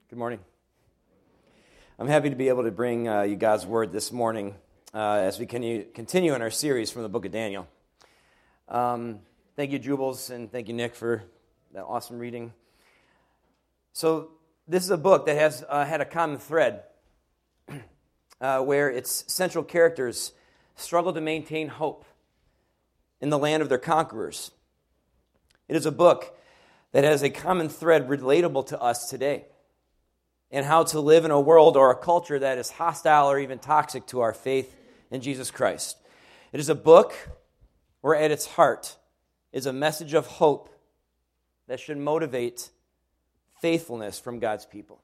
Good morning. I'm happy to be able to bring you God's Word this morning as we continue in our series from the book of Daniel. Thank you, Jubles, and thank you, Nick, for that awesome reading. So this is a book that has had a common thread where its central characters struggle to maintain hope in the land of their conquerors. It is a book that has a common thread relatable to us today, and how to live in a world or a culture that is hostile or even toxic to our faith in Jesus Christ. It is a book where at its heart is a message of hope that should motivate faithfulness from God's people.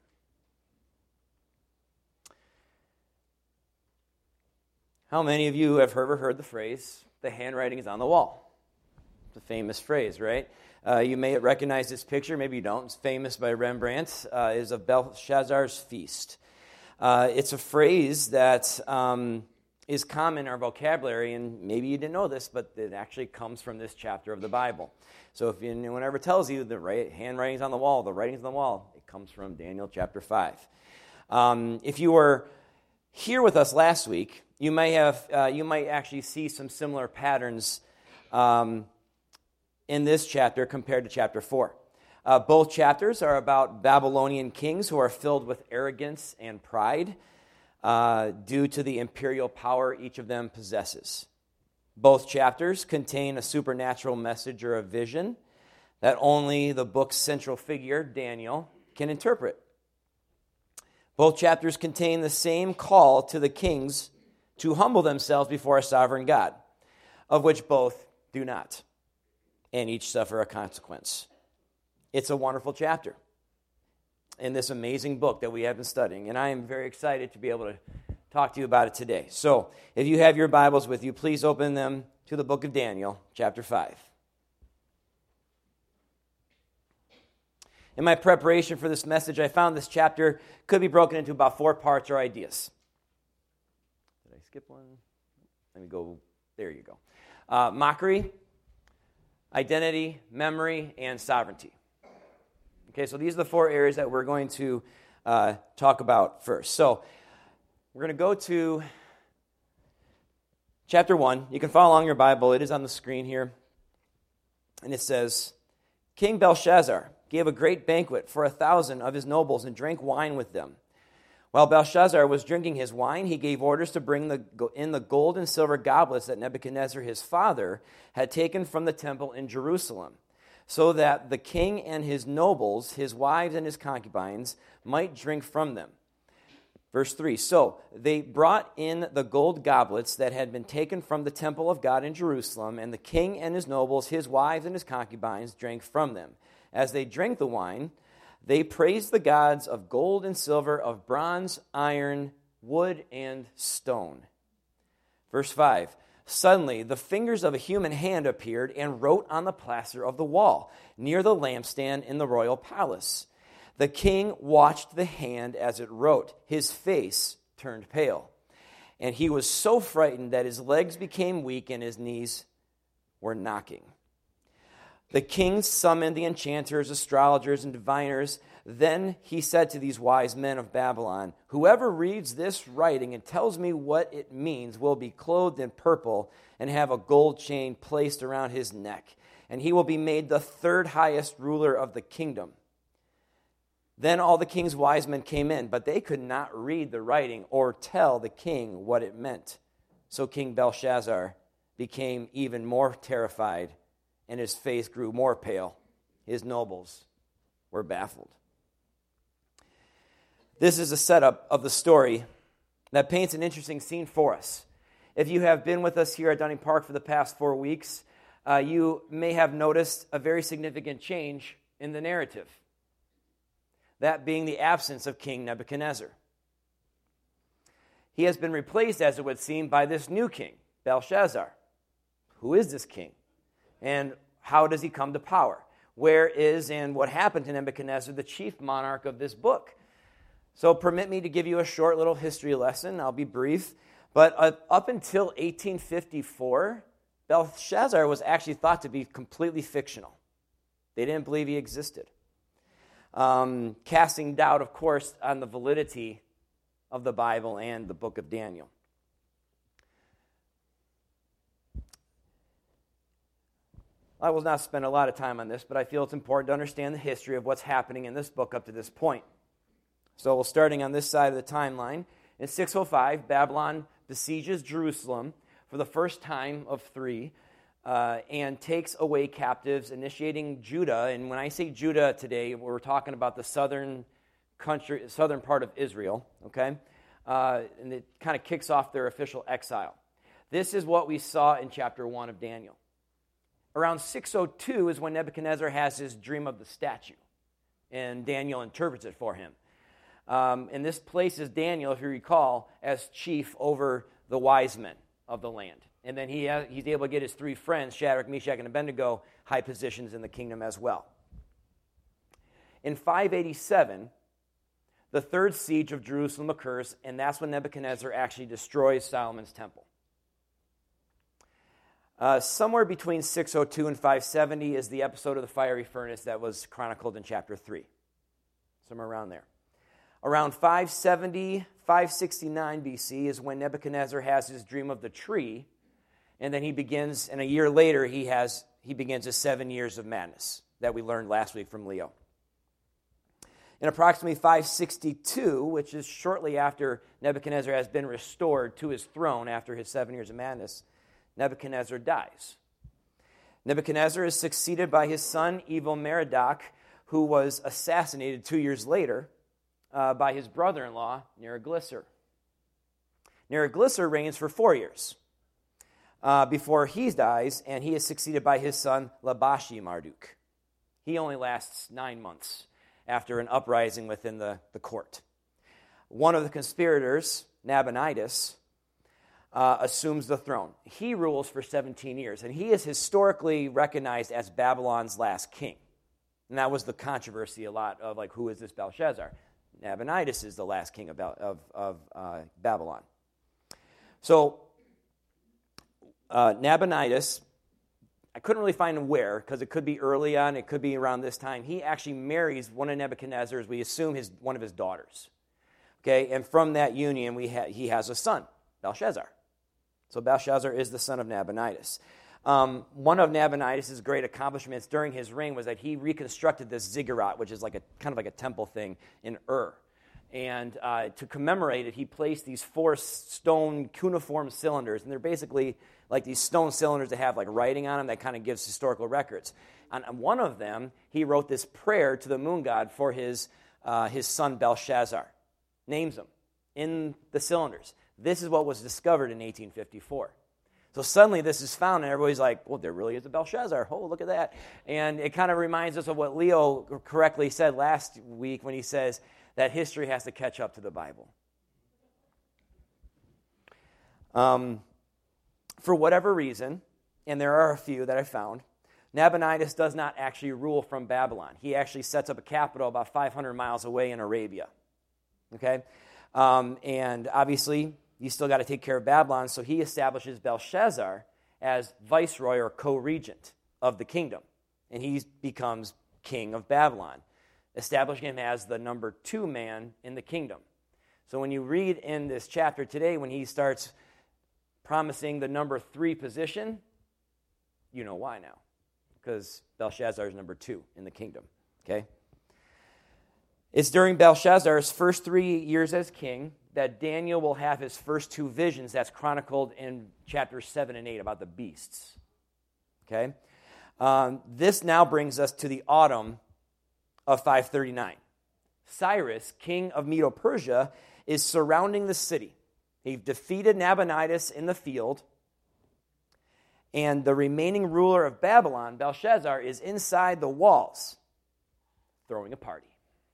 How many of you have ever heard the phrase, "the handwriting is on the wall"? It's a famous phrase, right? You may recognize this picture, maybe you don't. It's famous by Rembrandt. Is of Belshazzar's feast. It's a phrase that is common in our vocabulary, and maybe you didn't know this, but it actually comes from this chapter of the Bible. So if anyone ever tells you the handwriting's on the wall, the writing's on the wall, it comes from Daniel chapter 5. If you were here with us last week, you might actually see some similar patterns in this chapter compared to chapter 4. Both chapters are about Babylonian kings who are filled with arrogance and pride due to the imperial power each of them possesses. Both chapters contain a supernatural message or a vision that only the book's central figure, Daniel, can interpret. Both chapters contain the same call to the kings to humble themselves before a sovereign God, of which both do not, and each suffer a consequence. It's a wonderful chapter in this amazing book that we have been studying, and I am very excited to be able to talk to you about it today. So, if you have your Bibles with you, please open them to the book of Daniel, chapter 5. In my preparation for this message, I found this chapter could be broken into about 4 parts or ideas. Did I skip one? Let me go. There you go. Mockery, identity, memory, and sovereignty. Okay, so these are the 4 areas that we're going to talk about first. So we're going to go to chapter 1. You can follow along your Bible. It is on the screen here. And it says, King Belshazzar gave a great banquet for 1,000 of his nobles and drank wine with them. While Belshazzar was drinking his wine, he gave orders to bring in the gold and silver goblets that Nebuchadnezzar, his father, had taken from the temple in Jerusalem, so that the king and his nobles, his wives and his concubines, might drink from them. Verse 3, so they brought in the gold goblets that had been taken from the temple of God in Jerusalem, and the king and his nobles, his wives and his concubines, drank from them. As they drank the wine, they praised the gods of gold and silver, of bronze, iron, wood, and stone. Verse 5, suddenly the fingers of a human hand appeared and wrote on the plaster of the wall, near the lampstand in the royal palace. The king watched the hand as it wrote. His face turned pale, and he was so frightened that his legs became weak and his knees were knocking. The king summoned the enchanters, astrologers, and diviners. Then he said to these wise men of Babylon, whoever reads this writing and tells me what it means will be clothed in purple and have a gold chain placed around his neck, and he will be made the 3rd highest ruler of the kingdom. Then all the king's wise men came in, but they could not read the writing or tell the king what it meant. So King Belshazzar became even more terrified, and his face grew more pale. His nobles were baffled. This is a setup of the story that paints an interesting scene for us. If you have been with us here at Dunning Park for the past 4 weeks, you may have noticed a very significant change in the narrative. That being the absence of King Nebuchadnezzar. He has been replaced, as it would seem, by this new king, Belshazzar. Who is this king? And how does he come to power? Where is and what happened to Nebuchadnezzar, the chief monarch of this book? So permit me to give you a short little history lesson. I'll be brief. But up until 1854, Belshazzar was actually thought to be completely fictional. They didn't believe he existed. casting doubt, of course, on the validity of the Bible and the book of Daniel. I will not spend a lot of time on this, but I feel it's important to understand the history of what's happening in this book up to this point. So starting on this side of the timeline, in 605, Babylon besieges Jerusalem for the first time of three, and takes away captives, initiating Judah. And when I say Judah today, we're talking about the southern part of Israel, okay? And it kind of kicks off their official exile. This is what we saw in chapter 1 of Daniel. Around 602 is when Nebuchadnezzar has his dream of the statue, and Daniel interprets it for him. And this places Daniel, if you recall, as chief over the wise men of the land. And then he's able to get his three friends, Shadrach, Meshach, and Abednego, high positions in the kingdom as well. In 587, the third siege of Jerusalem occurs, and that's when Nebuchadnezzar actually destroys Solomon's temple. Somewhere between 602 and 570 is the episode of the fiery furnace that was chronicled in chapter 3. Somewhere around there. Around 570, 569 BC is when Nebuchadnezzar has his dream of the tree, and then he begins, and a year later, he begins his 7 years of madness that we learned last week from Leo. In approximately 562, which is shortly after Nebuchadnezzar has been restored to his throne after his 7 years of madness, Nebuchadnezzar dies. Nebuchadnezzar is succeeded by his son, Evil-Merodach, who was assassinated 2 years later by his brother-in-law, Neriglissar. Neriglissar reigns for 4 years before he dies, and he is succeeded by his son, Labashi-Marduk. He only lasts 9 months after an uprising within the court. One of the conspirators, Nabonidus, assumes the throne. He rules for 17 years, and he is historically recognized as Babylon's last king. And that was the controversy a lot of, like, who is this Belshazzar? Nabonidus is the last king of Babylon. So, Nabonidus, I couldn't really find where, because it could be early on, it could be around this time. He actually marries one of Nebuchadnezzar's, we assume one of his daughters. Okay, and from that union, he has a son, Belshazzar. So Belshazzar is the son of Nabonidus. One of Nabonidus' great accomplishments during his reign was that he reconstructed this ziggurat, which is like kind of like a temple thing in Ur. And to commemorate it, he placed these 4 stone cuneiform cylinders, and they're basically like these stone cylinders that have like writing on them that kind of gives historical records. On one of them, he wrote this prayer to the moon god for his son Belshazzar. Names him in the cylinders. This is what was discovered in 1854. So suddenly this is found, and everybody's like, well, there really is a Belshazzar. Oh, look at that. And it kind of reminds us of what Leo correctly said last week when he says that history has to catch up to the Bible. For whatever reason, and there are a few that I found, Nabonidus does not actually rule from Babylon. He actually sets up a capital about 500 miles away in Arabia. Okay? And obviously, you still got to take care of Babylon, so he establishes Belshazzar as viceroy or co-regent of the kingdom. And he becomes king of Babylon, establishing him as the number 2 man in the kingdom. So when you read in this chapter today, when he starts promising the number 3 position, you know why now. Because Belshazzar is number 2 in the kingdom. Okay? It's during Belshazzar's first 3 years as king that Daniel will have his first 2 visions that's chronicled in chapters 7 and 8 about the beasts. Okay? This now brings us to the autumn of 539. Cyrus, king of Medo-Persia, is surrounding the city. He defeated Nabonidus in the field, and the remaining ruler of Babylon, Belshazzar, is inside the walls, throwing a party.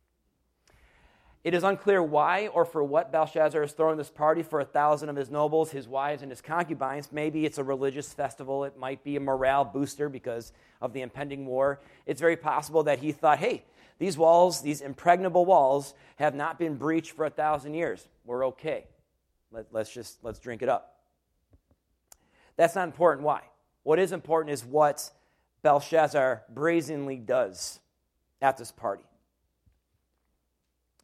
It is unclear why or for what Belshazzar is throwing this party for 1,000 of his nobles, his wives, and his concubines. Maybe it's a religious festival. It might be a morale booster because of the impending war. It's very possible that he thought, hey, these walls, these impregnable walls, have not been breached for 1,000 years. We're okay. Let's drink it up. That's not important. Why? What is important is what Belshazzar brazenly does at this party.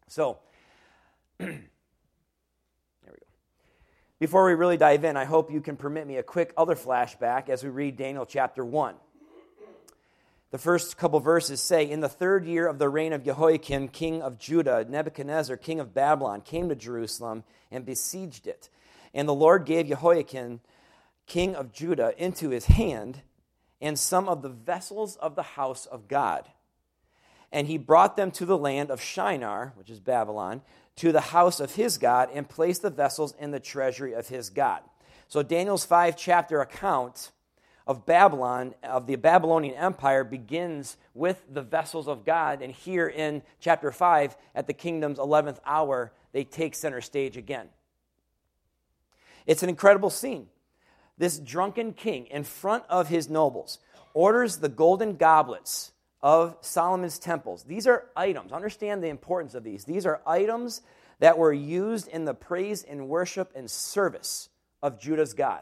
So, there we go. Before we really dive in, I hope you can permit me a quick other flashback as we read Daniel chapter 1. The first couple verses say, "In the 3rd year of the reign of Jehoiakim, king of Judah, Nebuchadnezzar, king of Babylon, came to Jerusalem and besieged it. And the Lord gave Jehoiakim, king of Judah, into his hand, and some of the vessels of the house of God. And he brought them to the land of Shinar," which is Babylon, "to the house of his God, and placed the vessels in the treasury of his God." So Daniel's 5-chapter account of Babylon, of the Babylonian Empire, begins with the vessels of God. And here in chapter 5, at the kingdom's 11th hour, they take center stage again. It's an incredible scene. This drunken king, in front of his nobles, orders the golden goblets of Solomon's temples. These are items. Understand the importance of these. These are items that were used in the praise and worship and service of Judah's God,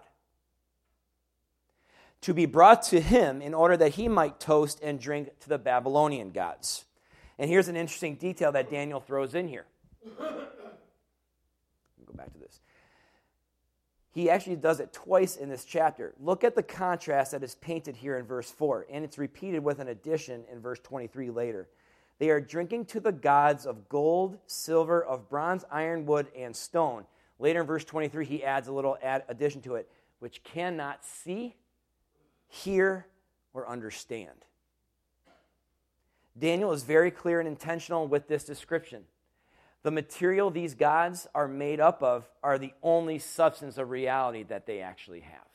to be brought to him in order that he might toast and drink to the Babylonian gods. And here's an interesting detail that Daniel throws in here. Go back to this. He actually does it twice in this chapter. Look at the contrast that is painted here in verse 4, and it's repeated with an addition in verse 23 later. "They are drinking to the gods of gold, silver, of bronze, iron, wood, and stone." Later in verse 23, he adds a little addition to it, "which cannot see, hear, or understand." Daniel is very clear and intentional with this description. The material these gods are made up of are the only substance of reality that they actually have.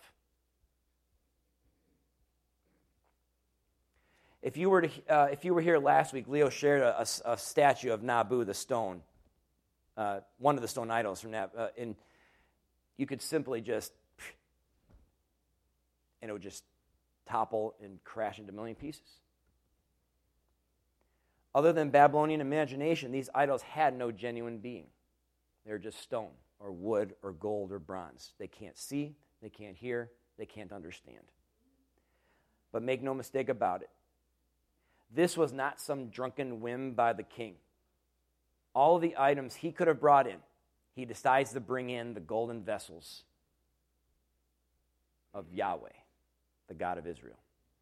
If you were here last week, Leo shared a statue of Nabu, the stone, one of the stone idols from that, and you could simply just, and it would just topple and crash into a million pieces. Other than Babylonian imagination, these idols had no genuine being. They're just stone or wood or gold or bronze. They can't see, they can't hear, they can't understand. But make no mistake about it, this was not some drunken whim by the king. All of the items he could have brought in, he decides to bring in the golden vessels of Yahweh, the God of Israel.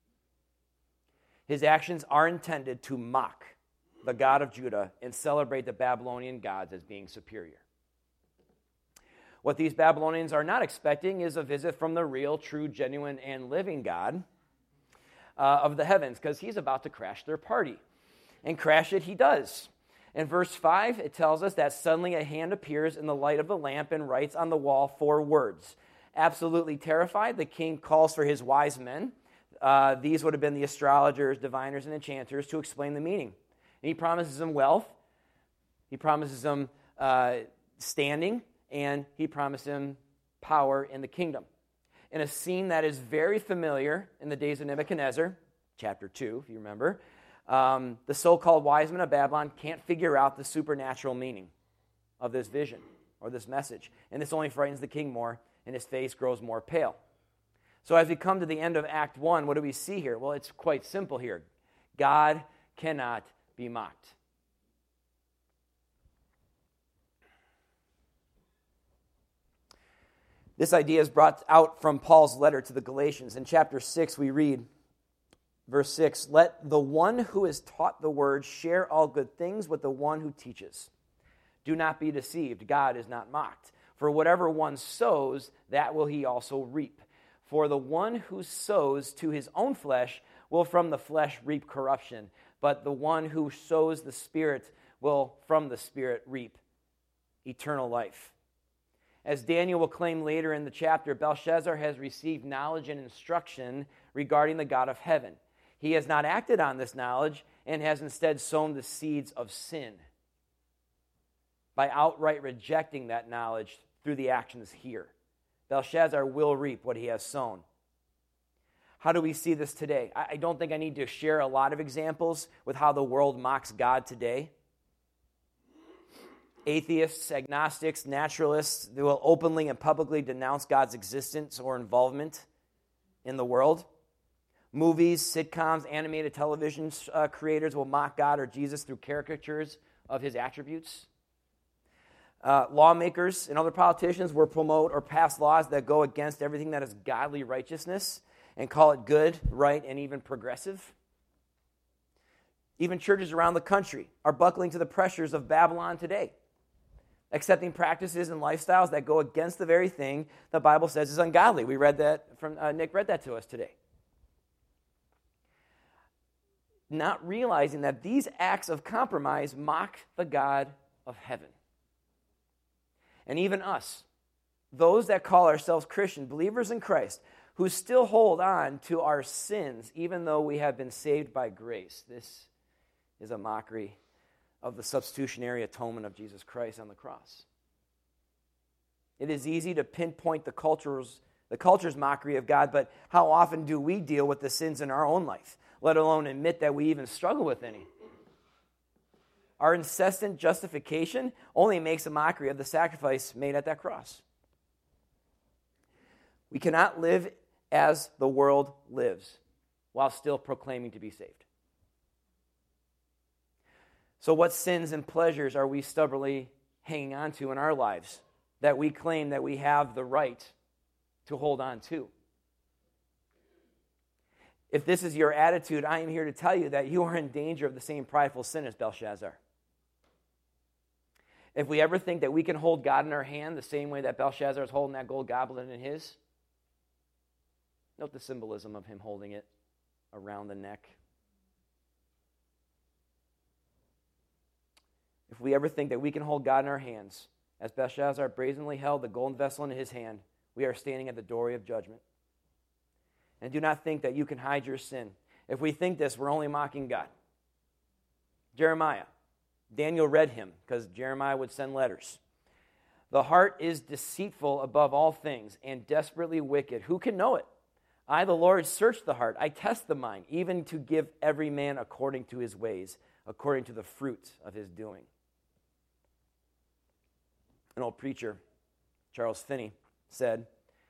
His actions are intended to mock the God of Judah and celebrate the Babylonian gods as being superior. What these Babylonians are not expecting is a visit from the real, true, genuine, and living God of the heavens, because he's about to crash their party. And crash it he does. In verse 5, it tells us that suddenly a hand appears in the light of the lamp and writes on the wall 4 words. Absolutely terrified, the king calls for his wise men. These would have been the astrologers, diviners, and enchanters to explain the meaning. And he promises them wealth, he promises them standing, and he promises them power in the kingdom. In a scene that is very familiar in the days of Nebuchadnezzar, chapter 2, if you remember, the so-called wise men of Babylon can't figure out the supernatural meaning of this vision or this message. And this only frightens the king more, and his face grows more pale. So as we come to the end of Act 1, what do we see here? Well, it's quite simple here. God cannot be mocked. This idea is brought out from Paul's letter to the Galatians. In chapter 6, we read, verse 6, "Let the one who is taught the word share all good things with the one who teaches. Do not be deceived. God is not mocked. For whatever one sows, that will he also reap. For the one who sows to his own flesh will from the flesh reap corruption, but the one who sows the Spirit will from the Spirit reap eternal life." As Daniel will claim later in the chapter, Belshazzar has received knowledge and instruction regarding the God of heaven. He has not acted on this knowledge and has instead sown the seeds of sin by outright rejecting that knowledge through the actions here. Belshazzar will reap what he has sown. How do we see this today? I don't think I need to share a lot of examples with how the world mocks God today. Atheists, agnostics, naturalists, they will openly and publicly denounce God's existence or involvement in the world. Movies, sitcoms, animated television creators will mock God or Jesus through caricatures of his attributes. Lawmakers and other politicians will promote or pass laws that go against everything that is godly righteousness and call it good, right, and even progressive. Even churches around the country are buckling to the pressures of Babylon today, accepting practices and lifestyles that go against the very thing the Bible says is ungodly. We read that from Nick read that to us today. Not realizing that these acts of compromise mock the God of heaven. And even us, those that call ourselves Christian, believers in Christ, who still hold on to our sins even though we have been saved by grace. This is a mockery of the substitutionary atonement of Jesus Christ on the cross. It is easy to pinpoint the culture's mockery of God, but how often do we deal with the sins in our own life, let alone admit that we even struggle with any? Our incessant justification only makes a mockery of the sacrifice made at that cross. We cannot live as the world lives while still proclaiming to be saved. So what sins and pleasures are we stubbornly hanging on to in our lives that we claim that we have the right to hold on to? If this is your attitude, I am here to tell you that you are in danger of the same prideful sin as Belshazzar. If we ever think that we can hold God in our hand the same way that Belshazzar is holding that gold goblet in his, note the symbolism of him holding it around the neck. If we ever think that we can hold God in our hands, as Belshazzar brazenly held the golden vessel in his hand, we are standing at the doorway of judgment. And do not think that you can hide your sin. If we think this, we're only mocking God. Jeremiah. Daniel read him because Jeremiah would send letters. The heart is deceitful above all things and desperately wicked. Who can know it? I, the Lord, search the heart. I test the mind, even to give every man according to his ways, according to the fruit of his doing. An old preacher, Charles Finney, said,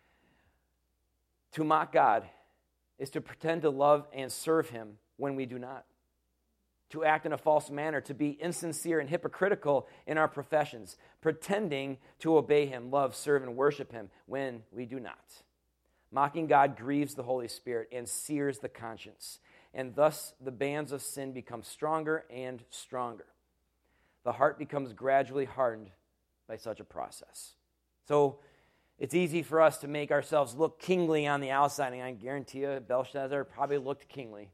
to mock God is to pretend to love and serve him when we do not. To act in a false manner, to be insincere and hypocritical in our professions, pretending to obey him, love, serve, and worship him when we do not. Mocking God grieves the Holy Spirit and sears the conscience, and thus the bands of sin become stronger and stronger. The heart becomes gradually hardened by such a process. So it's easy for us to make ourselves look kingly on the outside, and I guarantee you Belshazzar probably looked kingly.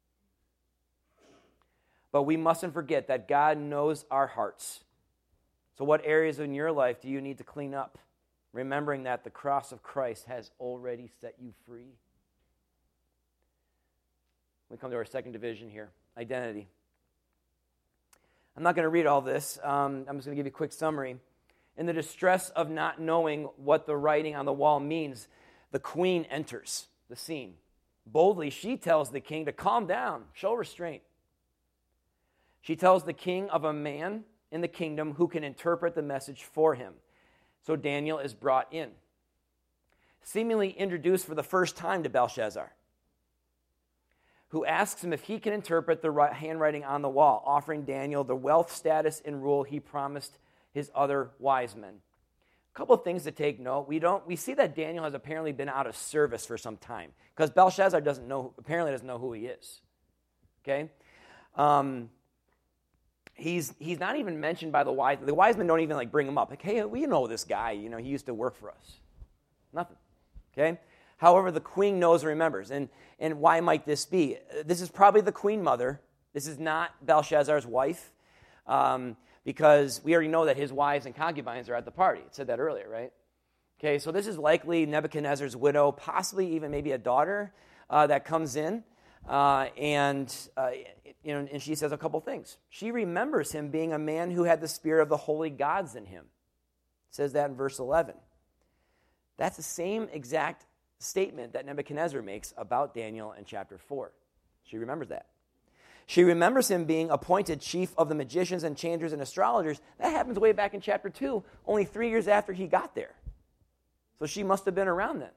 But we mustn't forget that God knows our hearts. So what areas in your life do you need to clean up? Remembering that the cross of Christ has already set you free. We come to our second division here, identity. I'm not going to read all this. I'm just going to give you a quick summary. In the distress of not knowing what the writing on the wall means, the queen enters the scene. Boldly, she tells the king to calm down, show restraint. She tells the king of a man in the kingdom who can interpret the message for him. So Daniel is brought in, seemingly introduced for the first time to Belshazzar, who asks him if he can interpret the handwriting on the wall, offering Daniel the wealth, status, and rule he promised his other wise men. A couple of things to take note. We see that Daniel has apparently been out of service for some time because Belshazzar apparently doesn't know who he is. Okay? He's not even mentioned by the wise men. The wise men don't even bring him up. Like, hey, we know this guy. He used to work for us. Nothing. Okay? However, the queen knows and remembers. And why might this be? This is probably the queen mother. This is not Belshazzar's wife. Because we already know that his wives and concubines are at the party. It said that earlier, right? Okay, so this is likely Nebuchadnezzar's widow, possibly even maybe a daughter that comes in. And she says a couple things. She remembers him being a man who had the spirit of the holy gods in him. It says that in verse 11. That's the same exact statement that Nebuchadnezzar makes about Daniel in chapter 4. She remembers that. She remembers him being appointed chief of the magicians and changers and astrologers. That happens way back in chapter 2, only 3 years after he got there. So she must have been around then.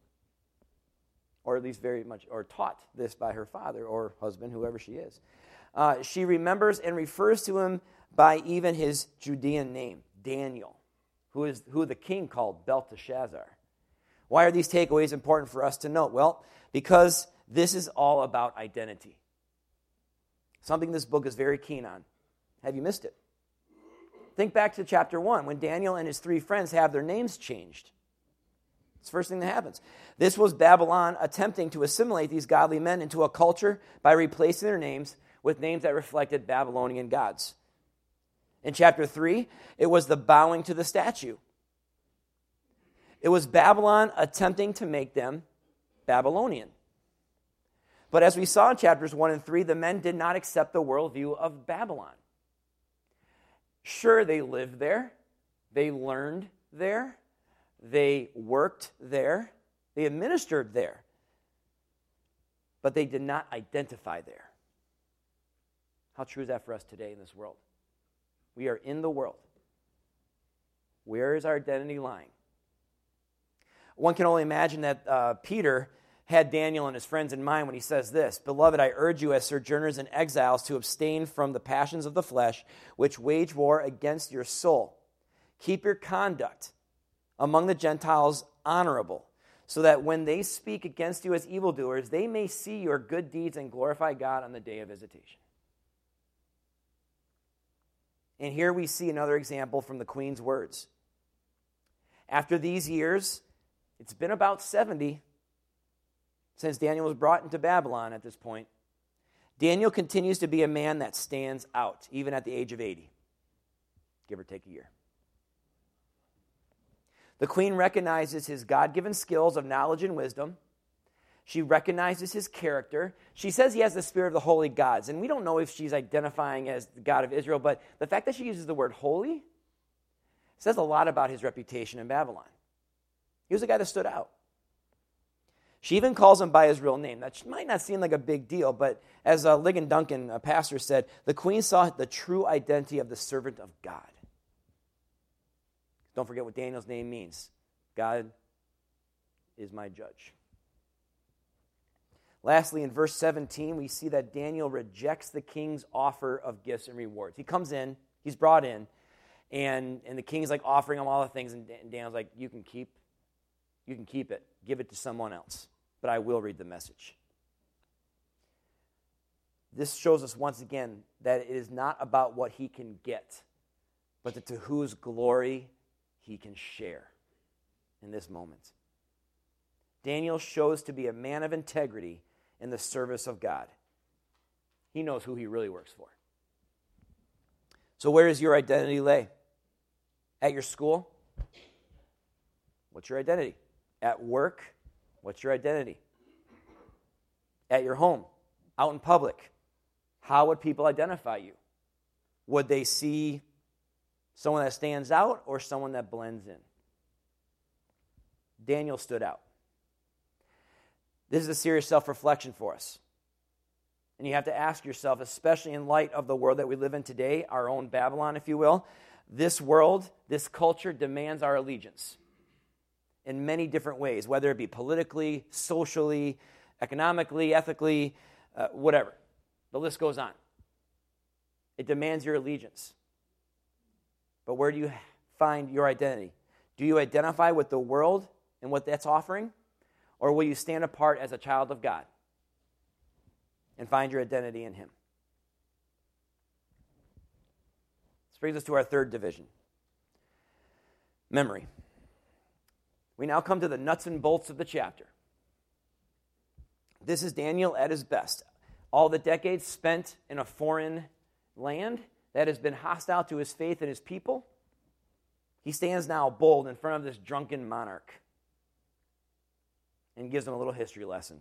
Or at least very much, or taught this by her father or husband, whoever she is. She remembers and refers to him by even his Judean name, Daniel, who the king called Belteshazzar. Why are these takeaways important for us to note? Well, because this is all about identity. Something this book is very keen on. Have you missed it? Think back to chapter 1 when Daniel and his 3 friends have their names changed. It's the first thing that happens. This was Babylon attempting to assimilate these godly men into a culture by replacing their names with names that reflected Babylonian gods. In chapter 3, it was the bowing to the statue. It was Babylon attempting to make them Babylonian. But as we saw in chapters 1 and 3, the men did not accept the worldview of Babylon. Sure, they lived there, they learned there, they worked there, they administered there, but they did not identify there. How true is that for us today in this world? We are in the world. Where is our identity lying? One can only imagine that Peter had Daniel and his friends in mind when he says this, "Beloved, I urge you as sojourners and exiles to abstain from the passions of the flesh, which wage war against your soul. Keep your conduct among the Gentiles honorable, so that when they speak against you as evildoers, they may see your good deeds and glorify God on the day of visitation." And here we see another example from the queen's words. After these years, it's been about 70 since Daniel was brought into Babylon at this point. Daniel continues to be a man that stands out, even at the age of 80, give or take a year. The queen recognizes his God-given skills of knowledge and wisdom. She recognizes his character. She says he has the spirit of the holy gods, and we don't know if she's identifying as the God of Israel, but the fact that she uses the word holy says a lot about his reputation in Babylon. He was a guy that stood out. She even calls him by his real name. That might not seem like a big deal, but as Ligon Duncan, a pastor, said, the queen saw the true identity of the servant of God. Don't forget what Daniel's name means. God is my judge. Lastly, in verse 17, we see that Daniel rejects the king's offer of gifts and rewards. He comes in, he's brought in, and the king's like offering him all the things, and Daniel's like, you can keep it. Give it to someone else. But I will read the message. This shows us once again that it is not about what he can get, but to whose glory he can share in this moment. Daniel shows to be a man of integrity in the service of God. He knows who he really works for. So where does your identity lay? At your school? What's your identity? At work? What's your identity? At your home? Out in public? How would people identify you? Would they see someone that stands out or someone that blends in? Daniel stood out. This is a serious self-reflection for us. And you have to ask yourself, especially in light of the world that we live in today, our own Babylon, if you will, this world, this culture demands our allegiance in many different ways, whether it be politically, socially, economically, ethically, whatever. The list goes on. It demands your allegiance. But where do you find your identity? Do you identify with the world and what that's offering? Or will you stand apart as a child of God and find your identity in him? This brings us to our third division. Memory. We now come to the nuts and bolts of the chapter. This is Daniel at his best. All the decades spent in a foreign land that has been hostile to his faith and his people, he stands now bold in front of this drunken monarch and gives him a little history lesson.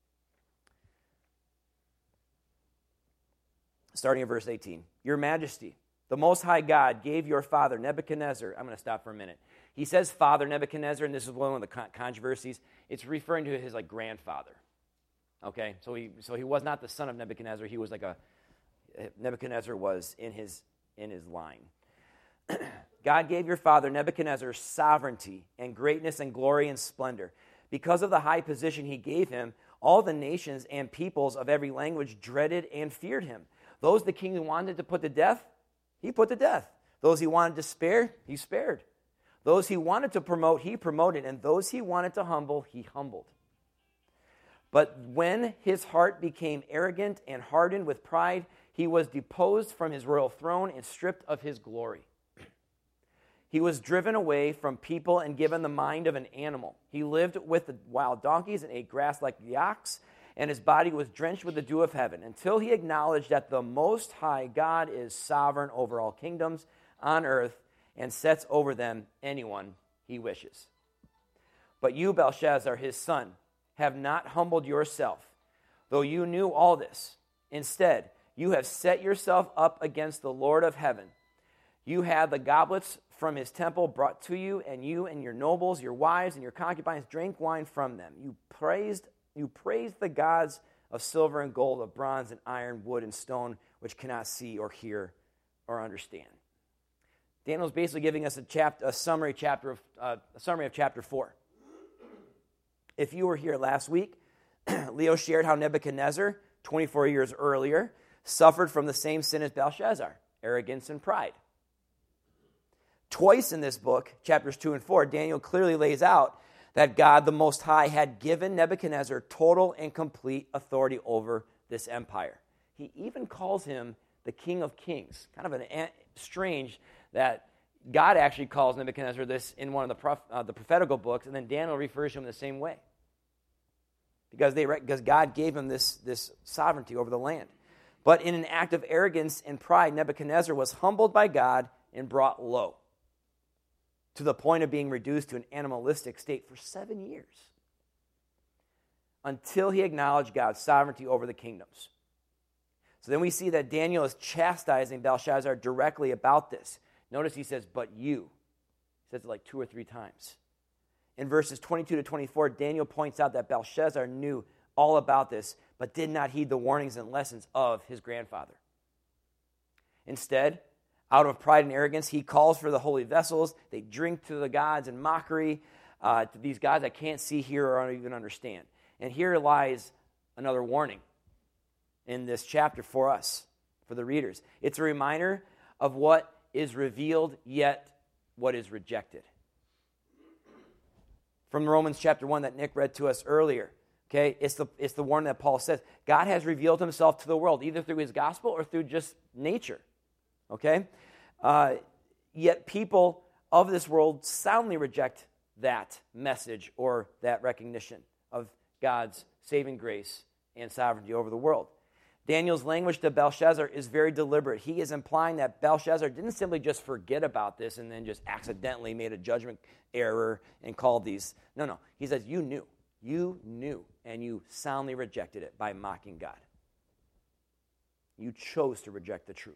Starting in verse 18. Your Majesty, the Most High God gave your father Nebuchadnezzar. I'm going to stop for a minute. He says Father Nebuchadnezzar, and this is one of the controversies. It's referring to his grandfather. Okay, so he was not the son of Nebuchadnezzar. He was Nebuchadnezzar was in his line. God gave your father Nebuchadnezzar sovereignty and greatness and glory and splendor. Because of the high position he gave him, all the nations and peoples of every language dreaded and feared him. Those the king wanted to put to death, He put to death. Those he wanted to spare, he spared. Those he wanted to promote, he promoted. And those he wanted to humble, he humbled. But when his heart became arrogant and hardened with pride, he was deposed from his royal throne and stripped of his glory. He was driven away from people and given the mind of an animal. He lived with the wild donkeys and ate grass like the ox, and his body was drenched with the dew of heaven, until he acknowledged that the Most High God is sovereign over all kingdoms on earth and sets over them anyone he wishes. But you, Belshazzar, his son, have not humbled yourself, though you knew all this. Instead, you have set yourself up against the Lord of heaven. You had the goblets from his temple brought to you, and your nobles, your wives, and your concubines drank wine from them. You praised the gods of silver and gold, of bronze and iron, wood and stone, which cannot see or hear or understand. Daniel's basically giving us a summary of chapter 4. If you were here last week, Leo shared how Nebuchadnezzar, 24 years earlier, suffered from the same sin as Belshazzar, arrogance and pride. Twice in this book, chapters 2 and 4, Daniel clearly lays out that God, the Most High, had given Nebuchadnezzar total and complete authority over this empire. He even calls him the King of Kings. Kind of strange that God actually calls Nebuchadnezzar this in one of the prophetical books, and then Daniel refers to him the same way. Because God gave him this sovereignty over the land. But in an act of arrogance and pride, Nebuchadnezzar was humbled by God and brought low, to the point of being reduced to an animalistic state for 7 years, until he acknowledged God's sovereignty over the kingdoms. So then we see that Daniel is chastising Belshazzar directly about this. Notice he says, but you. He says it like 2 or 3 times. In verses 22 to 24, Daniel points out that Belshazzar knew all about this, but did not heed the warnings and lessons of his grandfather. Instead, out of pride and arrogance, he calls for the holy vessels. They drink to the gods in mockery, to these gods that can't see, hear, or even understand. And here lies another warning in this chapter for us, for the readers. It's a reminder of what is revealed, yet what is rejected. From Romans chapter 1 that Nick read to us earlier, okay, it's the warning that Paul says. God has revealed himself to the world, either through his gospel or through just nature. Okay? Yet people of this world soundly reject that message or that recognition of God's saving grace and sovereignty over the world. Daniel's language to Belshazzar is very deliberate. He is implying that Belshazzar didn't simply just forget about this and then just accidentally made a judgment error and called these. No. He says, you knew, and you soundly rejected it by mocking God. You chose to reject the truth.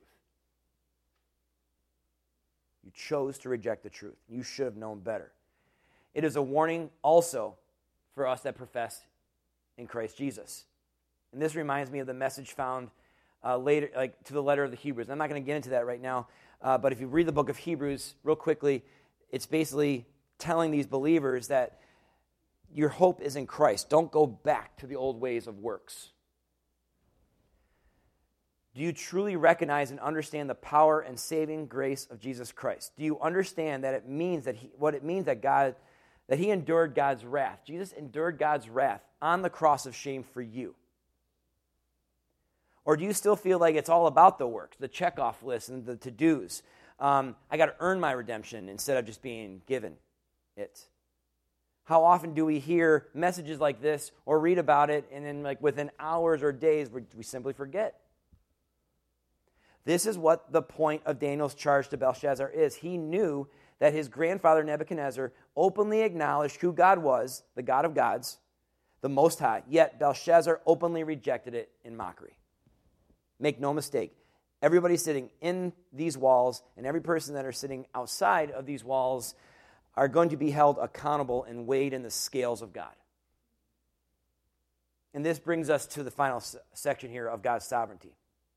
You chose to reject the truth. You should have known better. It is a warning also for us that profess in Christ Jesus. And this reminds me of the message found later, like to the letter of the Hebrews. I'm not going to get into that right now, but if you read the book of Hebrews real quickly, it's basically telling these believers that your hope is in Christ. Don't go back to the old ways of works. Do you truly recognize and understand the power and saving grace of Jesus Christ? Do you understand that it means that he endured God's wrath? Jesus endured God's wrath on the cross of shame for you. Or do you still feel like it's all about the works, the checkoff list and the to-dos? I got to earn my redemption instead of just being given it. How often do we hear messages like this or read about it, and then like within hours or days we simply forget? This is what the point of Daniel's charge to Belshazzar is. He knew that his grandfather Nebuchadnezzar openly acknowledged who God was, the God of gods, the Most High, yet Belshazzar openly rejected it in mockery. Make no mistake, everybody sitting in these walls and every person that are sitting outside of these walls are going to be held accountable and weighed in the scales of God. And this brings us to the final section here of God's sovereignty.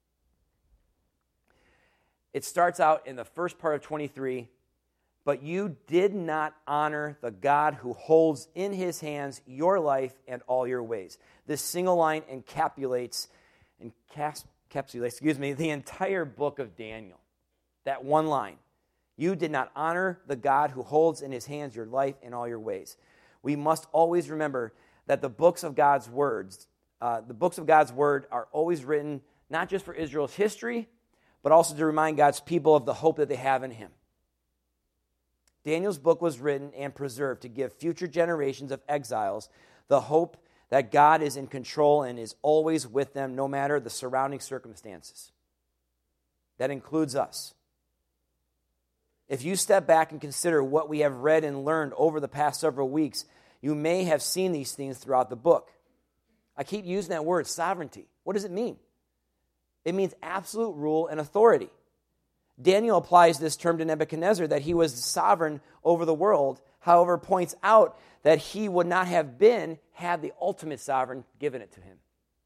It starts out in the first part of 23, but you did not honor the God who holds in his hands your life and all your ways. This single line encapsulates the entire book of Daniel. That one line. You did not honor the God who holds in his hands your life and all your ways. We must always remember that the books of God's word are always written not just for Israel's history, but also to remind God's people of the hope that they have in him. Daniel's book was written and preserved to give future generations of exiles the hope that God is in control and is always with them no matter the surrounding circumstances. That includes us. If you step back and consider what we have read and learned over the past several weeks, you may have seen these things throughout the book. I keep using that word, sovereignty. What does it mean? It means absolute rule and authority. Daniel applies this term to Nebuchadnezzar, that he was sovereign over the world, however, points out that he would not have been had the ultimate sovereign given it to him.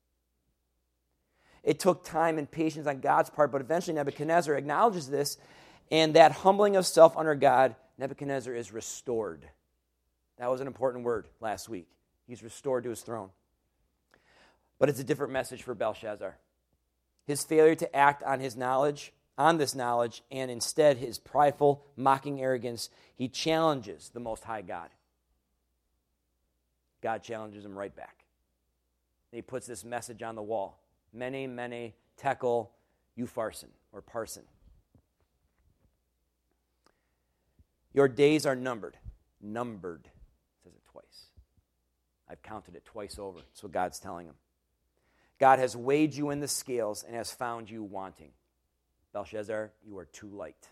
It took time and patience on God's part, but eventually Nebuchadnezzar acknowledges this, and that humbling of self under God, Nebuchadnezzar is restored. That was an important word last week. He's restored to his throne. But it's a different message for Belshazzar. His failure to act on this knowledge, and instead his prideful, mocking arrogance, he challenges the Most High God. God challenges him right back. And he puts this message on the wall. Mene, mene, tekel, upharsin, or parson. Your days are numbered. Numbered. It says it twice. I've counted it twice over. That's what God's telling him. God has weighed you in the scales and has found you wanting. Belshazzar, you are too light.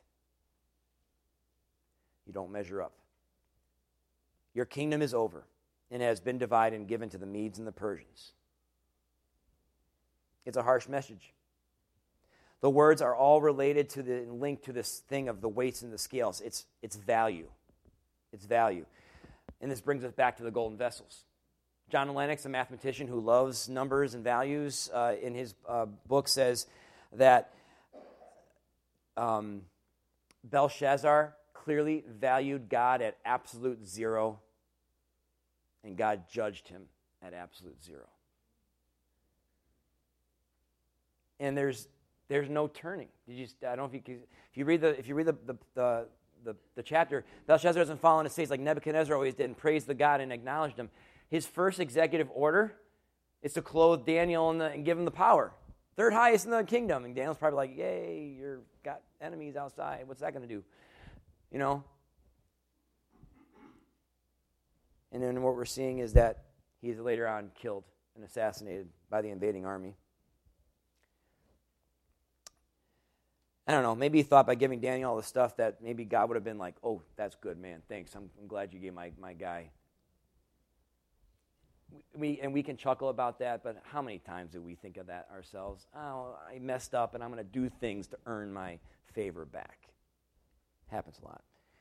You don't measure up. Your kingdom is over and has been divided and given to the Medes and the Persians. It's a harsh message. The words are all related to the linked to this thing of the weights and the scales. It's value. It's value. And this brings us back to the golden vessels. John Lennox, a mathematician who loves numbers and values, in his book says that Belshazzar clearly valued God at absolute zero, and God judged him at absolute zero. And there's no turning. I don't know if you read the chapter, Belshazzar doesn't fall into states like Nebuchadnezzar always did and praised the God and acknowledged him. His first executive order is to clothe Daniel and give him the power. Third highest in the kingdom. And Daniel's probably like, yay, you've got enemies outside. What's that going to do? You know? And then what we're seeing is that he's later on killed and assassinated by the invading army. I don't know, maybe he thought by giving Daniel all the stuff that maybe God would have been like, oh, that's good, man, thanks. I'm glad you gave my guy. We can chuckle about that, but how many times do we think of that ourselves? Oh, I messed up and I'm going to do things to earn my favor back. Happens a lot.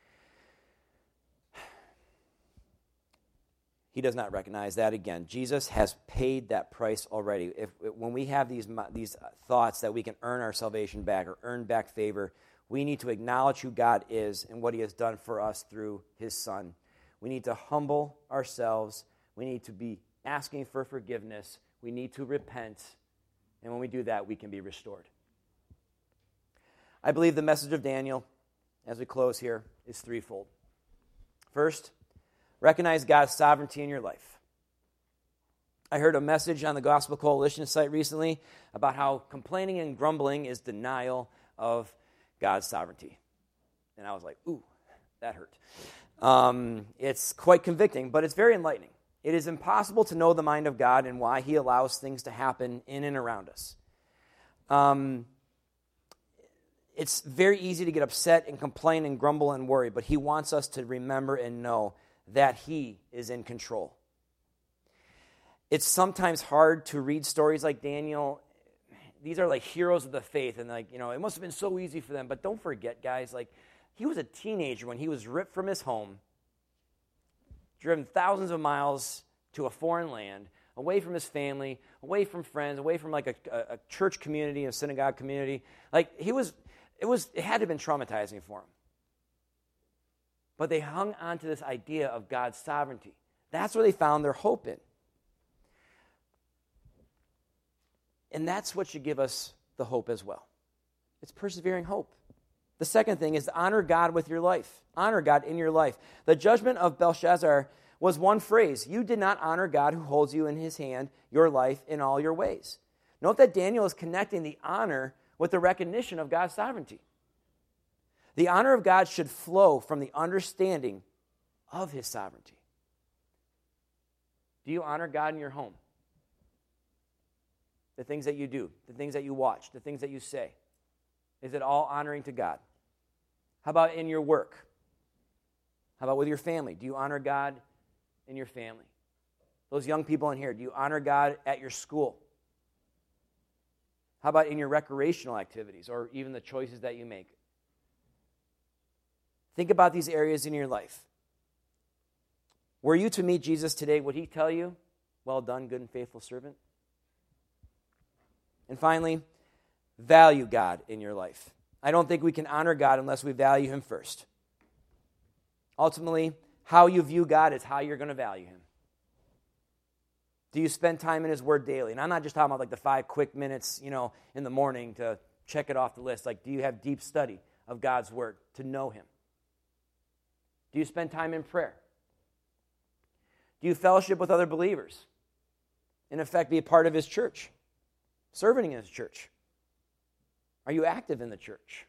He does not recognize that again. Jesus has paid that price already. When we have these thoughts that we can earn our salvation back or earn back favor, we need to acknowledge who God is and what he has done for us through his Son. We need to humble ourselves. We need to be asking for forgiveness. We need to repent. And when we do that, we can be restored. I believe the message of Daniel, as we close here, is threefold. First, recognize God's sovereignty in your life. I heard a message on the Gospel Coalition site recently about how complaining and grumbling is denial of God's sovereignty. And I was like, ooh, that hurt. It's quite convicting, but it's very enlightening. It is impossible to know the mind of God and why he allows things to happen in and around us. It's very easy to get upset and complain and grumble and worry, but he wants us to remember and know that he is in control. It's sometimes hard to read stories like Daniel. These are like heroes of the faith, and it must have been so easy for them. But don't forget, guys, he was a teenager when he was ripped from his home, driven thousands of miles to a foreign land, away from his family, away from friends, away from a church community, a synagogue community. It had to have been traumatizing for him. But they hung on to this idea of God's sovereignty. That's where they found their hope in. And that's what should give us the hope as well. It's persevering hope. The second thing is to honor God with your life. Honor God in your life. The judgment of Belshazzar was one phrase. You did not honor God who holds you in his hand, your life, in all your ways. Note that Daniel is connecting the honor with the recognition of God's sovereignty. The honor of God should flow from the understanding of his sovereignty. Do you honor God in your home? The things that you do, the things that you watch, the things that you say. Is it all honoring to God? How about in your work? How about with your family? Do you honor God in your family? Those young people in here, do you honor God at your school? How about in your recreational activities or even the choices that you make? Think about these areas in your life. Were you to meet Jesus today, would he tell you, well done, good and faithful servant? And finally, value God in your life. I don't think we can honor God unless we value him first. Ultimately, how you view God is how you're going to value him. Do you spend time in his word daily? And I'm not just talking about like the 5 quick minutes, in the morning to check it off the list. Like, do you have deep study of God's word to know him? Do you spend time in prayer? Do you fellowship with other believers? In effect, be a part of his church, serving in his church. Are you active in the church?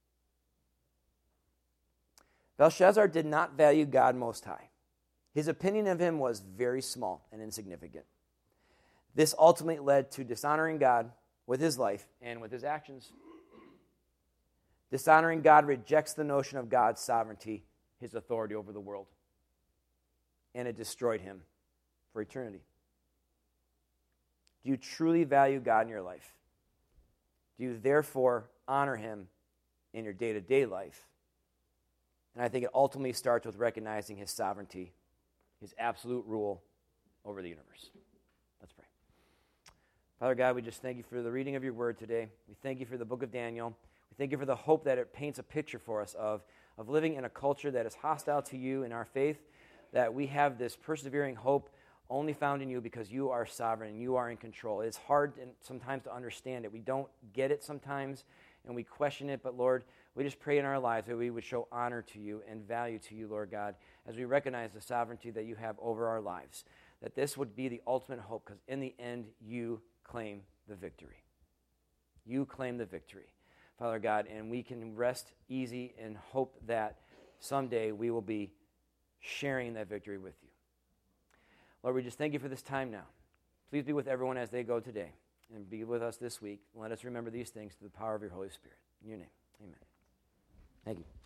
Belshazzar did not value God most high. His opinion of him was very small and insignificant. This ultimately led to dishonoring God with his life and with his actions. Dishonoring God rejects the notion of God's sovereignty, his authority over the world, and it destroyed him for eternity. Do you truly value God in your life? Do you therefore honor him in your day-to-day life? And I think it ultimately starts with recognizing his sovereignty, his absolute rule over the universe. Let's pray. Father God, we just thank you for the reading of your word today. We thank you for the book of Daniel. We thank you for the hope that it paints a picture for us of living in a culture that is hostile to you in our faith, that we have this persevering hope only found in you because you are sovereign and you are in control. It's hard sometimes to understand it. We don't get it sometimes, and we question it, but Lord, we just pray in our lives that we would show honor to you and value to you, Lord God, as we recognize the sovereignty that you have over our lives, that this would be the ultimate hope, because in the end, you claim the victory. You claim the victory, Father God, and we can rest easy and hope that someday we will be sharing that victory with you. Lord, we just thank you for this time now. Please be with everyone as they go today, and be with us this week. Let us remember these things through the power of your Holy Spirit. In your name, amen. Thank you.